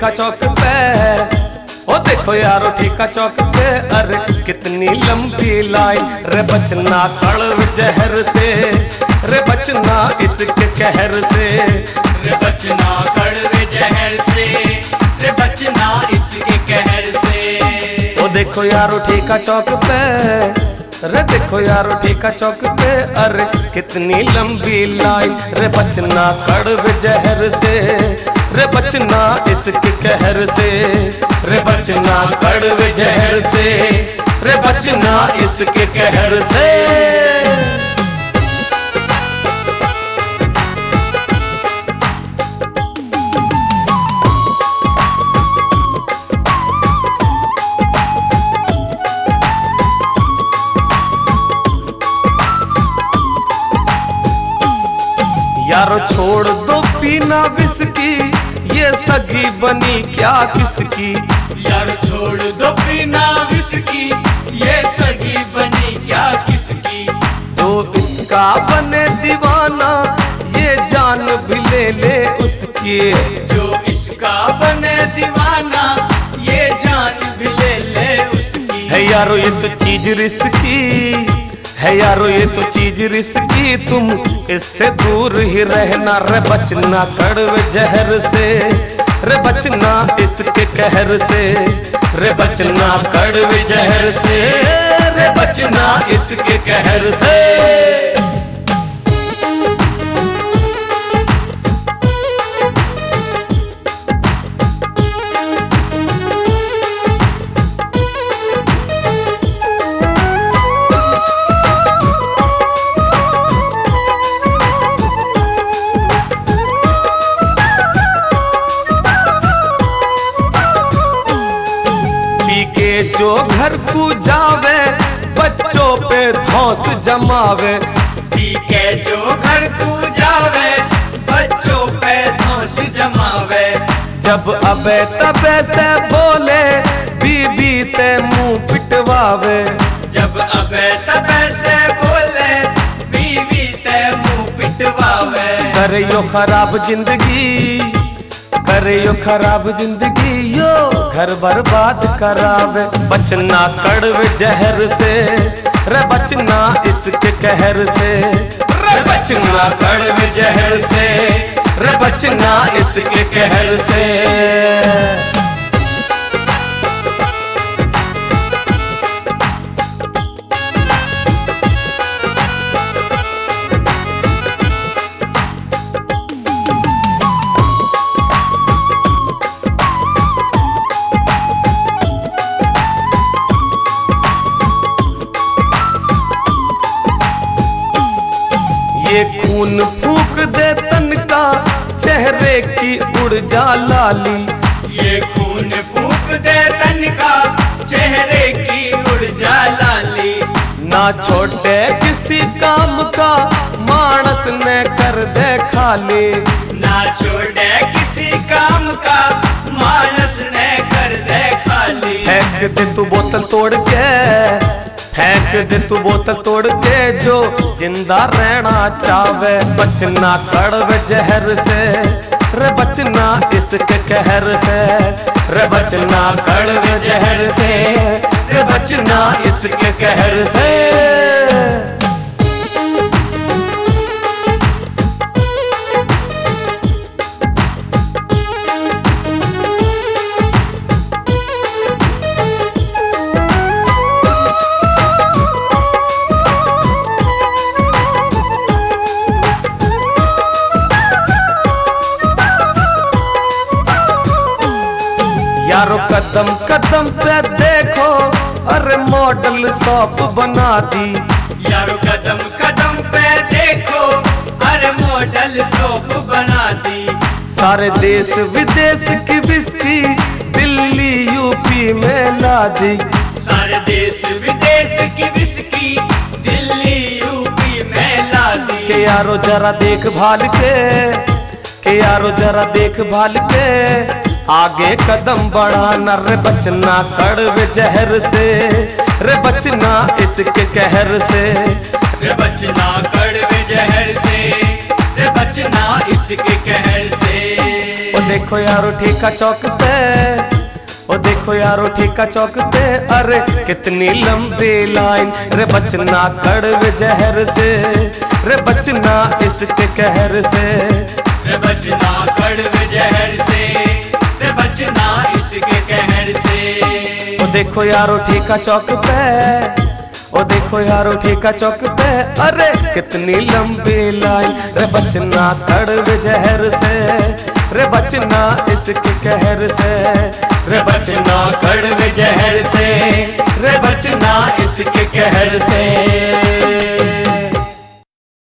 ठेका चौक पे, ओ देखो यारो ठेका चौक पे, अरे कितनी लंबी लाइन। रे बचना कड़वे जहर से, रे बचना इसके कहर से, रे बचना कड़वे जहर से, रे बचना इसके कहर से। ओ देखो यारो ठेका चौक पे, रे देखो यारो ठेका चौक पे, अरे कितनी लंबी लाइन। रे बचना कड़वे जहर से, रे बचना इसके कहर से, रे बचना कड़वे जहर से, रे बचना इसके कहर से। यारो छोड़ दो पीना विस्की, ये सगी बनी क्या किसकी। यार छोड़ दो पीना विस्की, ये सगी बनी क्या किसकी। जो इसका बने दीवाना, ये जान भी ले ले उसकी। जो इसका बने दीवाना, ये जान भी ले ले उसकी। है यारो ये तो चीज रिस्की, है यारो ये तो चीज रिस्की, तुम इससे दूर ही रहना। रे बचना कड़वे जहर से, रे बचना इसके कहर से, रे बचना कड़वे जहर से, रे बचना इसके कहर से। जो घर को जावे, बच्चों पे धौंस जमावे। ठीक है जो घर को जावे, बच्चों पे धौंस जमावे। जब अबे तबे से बोले, बीबी ते मुंह पिटवावे। जब अबे तबे से बोले, बीवी ते मुंह पिटवावे। करे यो खराब जिंदगी, करे यो खराब जिंदगी, यो घर बर्बाद करावे। बचना कड़वे जहर से, रे बचना इसके कहर से, रे बचना कड़वे जहर से, रे बचना इसके कहर से। ये खून फूक दे तन का, चेहरे की उड़ जा लाली। ये खून फूक दे तन का, चेहरे की उड़ जा लाली। ना छोटे किसी काम का, मानस ने कर दे खाली। ना छोटे किसी काम का, मानस ने कर दे खाली। फेंक दे तू बोतल तोड़ के, फेंक दे तू बोतल तोड़ के, जो जिंदा रहना चावे। बचना कड़वे जहर से, रे बचना इसके कहर से, रे बचना कड़वे जहर से, रे बचना इसके कहर से। यारो कदम कदम पे देखो, अरे मॉडल शॉप बना दी। यारो कदम कदम पे देखो, अरे मॉडल शॉप बना दी। सारे देश विदेश की विस्की, दिल्ली यूपी में ला दी। सारे देश विदेश की विस्की, दिल्ली यूपी में ला दी। के यारो जरा देखभाल के यारो जरा देखभाल के, आगे कदम बढ़ाना। रे बचना कड़वे जहर से, रे बचना इसके कहर से, रे बचना कड़वे जहर से, रे बचना इसके कहर से। देखो यारो ठेका चौक पे, ओ देखो यारो ठेका चौक पे, अरे कितनी लंबी लाइन। रे बचना कड़वे जहर से, रे बचना इसके कहर से, रे बचना कड़वे जहर से, रे बचना इसके कहर से। ओ देखो यारो ठेका चौक पे, ओ देखो यारो ठेका चौक पे, अरे कितनी लंबी लाइन। रे बचना कड़वे जहर से, रे बचना इसके कहर से, रे बचना कड़वे जहर से, रे बचना इसके कहर से।